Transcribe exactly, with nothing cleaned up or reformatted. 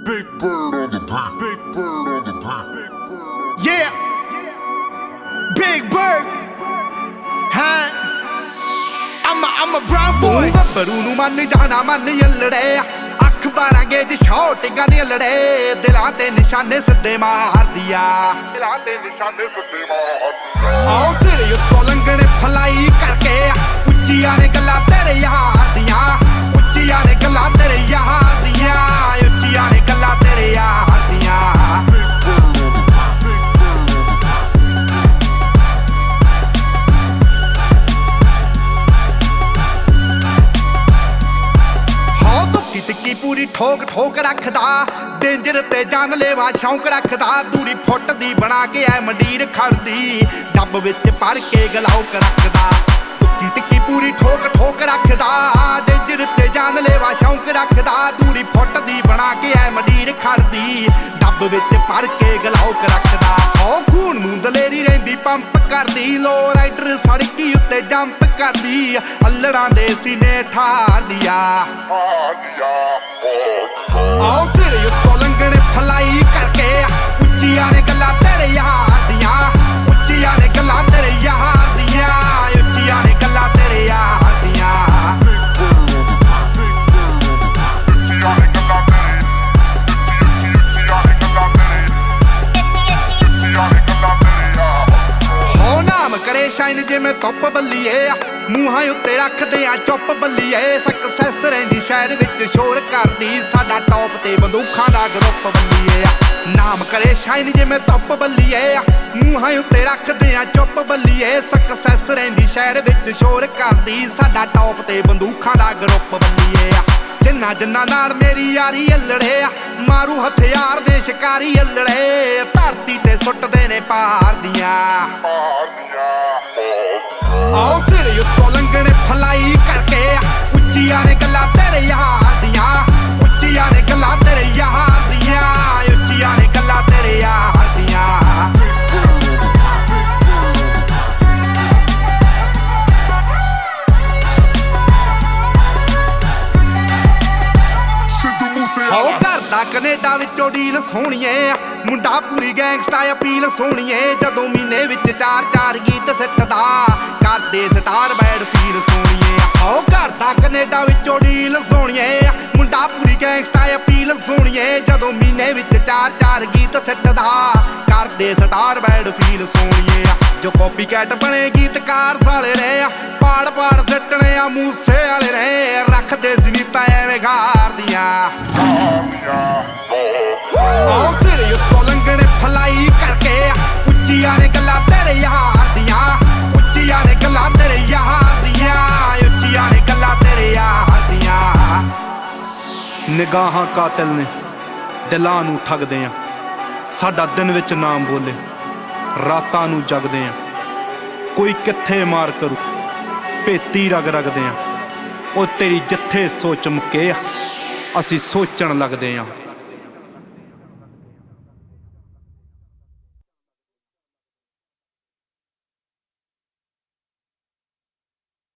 Big bird on the beat. Big bird on the beat. Big bird. Yeah. Big bird. Huh? I'm a, I'm a brown boy. ਗੱਭਰੂ ਨੂੰ ਮੰਨ ਜਾਣਾ ਮੰਨ ਯੱਲੜੇ ਅੱਖ ਬਾਰਾਂ gauge ਸ਼ਾਟਿੰਗਾਂ ਨੀ ਲੜੇ ਦਿਲਾਂ ਤੇ ਨਿਸ਼ਾਨੇ ਸਿੱਧੇ ਮਾਰਦੀ ਆ ਦਿਲਾਂ ਤੇ ਨਿਸ਼ਾਨੇ ਸਿੱਧੇ ਮਾਰਦੀ ਆ ਆਓ ਸਿਰ ਉੱਤੋਂ ਲੰਘਣੇ ਫਲਾਈ ਕਰਕੇ ਉੱਚੀਆਂ ਨੇ ਗੱਲਾਂ ਤੇਰੇ ਯਾਰ ਦੀਆਂ ਉੱਚੀਆਂ ਨੇ ਗੱਲਾਂ ਤੇਰੇ ਯਾਰ ਦੀਆਂ ਉੱਚੀਆਂ ਨੇ ਗੱਲਾਂ ਤੇਰੇ ਯਾਰ ਦੀਆਂ ਟਿੱਕੀ ਪੂਰੀ ਠੋਕ ਠੋਕ ਰੱਖਦਾ ਡੇਂਜਰ ਤੇ ਜਾਨ ਲੈਵਾ ਸ਼ੌਂਕ ਰੱਖਦਾ ਦੂਰੀ ਫੁੱਟ ਦੀ ਬਣਾ ਕੇ ਐ ਮੰਡੀਰ ਖੜਦੀ ਡੱਬ ਵਿੱਚ ਭਰ ਕੇ ਗਲਾਉਕ ਰੱਖਦਾ ਟਿੱਕੀ ਟਿੱਕੀ ਪੂਰੀ ਠੋਕ ਠੋਕ ਰੱਖਦਾ ਡੇਂਜਰ ਤੇ ਜਾਨ ਲੈਵਾ ਸ਼ੌਂਕ ਰੱਖਦਾ ਦੂਰੀ ਫੁੱਟ ਦੀ ਬਣਾ ਕੇ ਐ ਮੰਡੀਰ ਖੜਦੀ ਡੱਬ ਵਿੱਚ ਭਰ ਕੇ ਗਲਾਉਕ ਰੱਖਦਾ ਹੋ ਖੂਨ ਨੂੰ ਦਲੇਰੀ ਰਹਿੰਦੀ ਪੰਪ ਕਰਦੀ ਲੋ ਰਾਈਡਰ ਸੜਕੀ ਉੱਤੇ ਜੰਪ ਕਰਦੀ ਅੱਲੜਾਂ ਦੇ ਸੀਨੇ ਠਾਰਦੀ ਆ ਆਓ ਸਿਰ ਉੱਤੋਂ ਲੰਘਣੇ ਫਲਾਈ ਕਰਕੇ ਉੱਚੀਆਂ ਨੇ ਗੱਲਾਂ ਤੇਰੇ ਯਾਰ ਦੀਆਂ ਉੱਚੀਆਂ ਨੇ ਗੱਲਾਂ ਤੇਰੇ ਯਾਰ ਦੀਆਂ ਉੱਚੀਆਂ ਨੇ ਗੱਲਾਂ ਤੇਰੇ ਯਾਰ ਦੀਆਂ ਹੋ ਨਾਮ ਕਰੇ ਸ਼ਾਈਨ ਜਿਵੇਂ ਧੁੱਪ ਬੱਲੀਏ ਮੂੰਹਾਂ ਉੱਤੇ ਰੱਖਦੇ ਆ ਚੁੱਪ ਬੱਲੀਏ ਸਕਸੈਸ ਰਹਿੰਦੀ ਸ਼ਹਿਰ ਵਿੱਚ ਸ਼ੋਰ ਕਰਦੀ ਸਾਡਾ ਟੌਪ ਤੇ ਬੰਦੂਖਾਂ ਦਾ ਗਰੁੱਪ ਬੱਲੀਏ ਨਾਮ ਕਰੇ ਸ਼ਾਈਨ ਜਿਵੇਂ ਧੁੱਪ ਬੱਲੀਏ ਮੂੰਹਾਂ ਉੱਤੇ ਰੱਖਦੇ ਆ ਚੁੱਪ ਬੱਲੀਏ ਸਕਸੈਸ ਰਹਿੰਦੀ ਸ਼ਹਿਰ ਵਿੱਚ ਸ਼ੋਰ ਕਰਦੀ ਸਾਡਾ ਟੌਪ ਤੇ ਬੰਦੂਖਾਂ ਦਾ ਗਰੁੱਪ ਬੱਲੀਏ ਜਿੰਨਾ ਜਿੰਨਾ ਨਾਲ ਮੇਰੀ ਯਾਰੀ ਅੱਲੜੇ ਮਾਰੂ ਹਥਿਆਰ ਦੇ ਸ਼ਿਕਾਰੀ ਅੱਲੜੇ ਧਰਤੀ ਤੇ ਸੁੱਟਦੇ ਨੇ ਪਾਰ ਦੀਆਂ ਆਓ ਸਿਰ ਉੱਤੋਂ ਲੰਘਣੇ ਫਲਾਈ ਕਰਕੇ ਉੱਚੀਆਂ ਨੇ ਗੱਲਾਂ ਤੇਰੇ ਯਾਰ ਦੀਆਂ ਉੱਚੀਆਂ ਨੇ ਗੱਲਾਂ ਤੇਰੇ ਯਾਰ ਦੀਆਂ ਉੱਚੀਆਂ ਨੇ ਗੱਲਾਂ ਤੇਰੇ ਯਾਰ ਦੀਆਂ ਹੋ ਕਰਦਾ ਕੈਨੇਡਾ ਵਿੱਚੋਂ ਡੀਲ ਸੋਹਣੀਏ ਮੁੰਡਾ ਪੂਰੀ ਗੈਂਗਸਟਾ ਅਪੀਲ ਸੋਹਣੀਏ ਜਦੋਂ ਮਹੀਨੇ ਵਿੱਚ ਚਾਰ ਚਾਰ ਗੀਤ ਸਿੱਟਦਾ ਕਰਦੇ ਸਟਾਰ ਬੈਡ ਫੀਲ ਸੋਹਣੀਏ ਹੋ ਕਰਦਾ ਕੈਨੇਡਾ ਵਿੱਚੋਂ ਡੀਲ ਸੋਹਣੀਏ ਮੁੰਡਾ ਪੂਰੀ ਗੈਂਗਸਟਾ ਅਪੀਲ ਸੋਹਣੀਏ ਜਦੋਂ ਮਹੀਨੇ ਵਿੱਚ ਚਾਰ ਚਾਰ ਗੀਤ ਸਿੱਟਦਾ ਕਰਦੇ ਸਟਾਰ ਬੈਡ ਫੀਲ ਸੋਹਣੀਏ ਜੋ ਕਾਪੀ ਕੈਟ ਬਣੇ ਗੀਤਕਾਰ ਸਾਲੇ ਨੇ ਪਾੜ ਪਾੜ ਸਿੱਟਣੇ ਆ ਮੂਸੇ ਵਾਲੇ ਨੇ ਰੱਖਦੇ ਜ਼ਨੀਤਾਂ ਐਵੇਂ ਗਾਰਦੀਆਂ ਆਓ ਸਿਰ ਉੱਤੋਂ ਲੰਘਣੇ ਫਲਾਈ ਕਰਕੇ ਉੱਚੀਆਂ ਨੇ ਗੱਲਾਂ ਤੇਰੇ ਯਾਰ ਦੀਆਂ ਉੱਚੀਆਂ ਨੇ ਗੱਲਾਂ ਤੇਰੇ ਯਾਰ ਦੀਆਂ ਉੱਚੀਆਂ ਨੇ ਗੱਲਾਂ ਤੇਰੇ ਯਾਰ ਦੀਆਂ ਨਿਗਾਹਾਂ ਕਾਤਲ ਨੇ ਦਿਲਾਂ ਨੂੰ ਠੱਗਦੇ ਆ ਸਾਡਾ ਦਿਨ ਵਿੱਚ ਨਾਮ ਬੋਲੇ ਰਾਤਾਂ ਨੂੰ ਜਗਦੇ ਆ ਕੋਈ ਕਿੱਥੇ ਮਾਰ ਕਰੂ ਭੇਤੀ ਰਗ ਰਗਦੇ ਆ ਉਹ ਤੇਰੀ ਜਿੱਥੇ ਸੋਚ ਮੁੱਕੇ ਆ ਅਸੀਂ ਸੋਚਣ ਲੱਗਦੇ ਆ